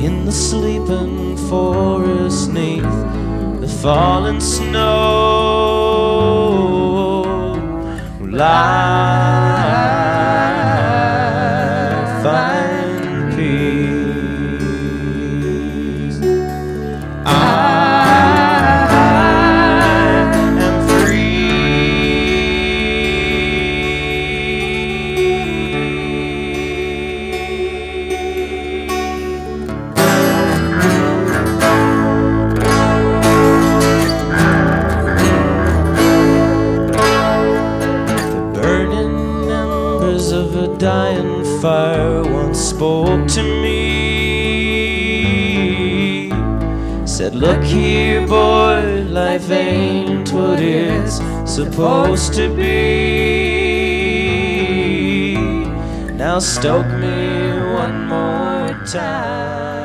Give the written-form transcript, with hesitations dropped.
in the sleeping forest 'neath the falling snow, will I find peace. I am free. The burning embers of a dying fire once spoke to me, said, look here, boy, life ain't what it's supposed to be. Now stoke me one more time.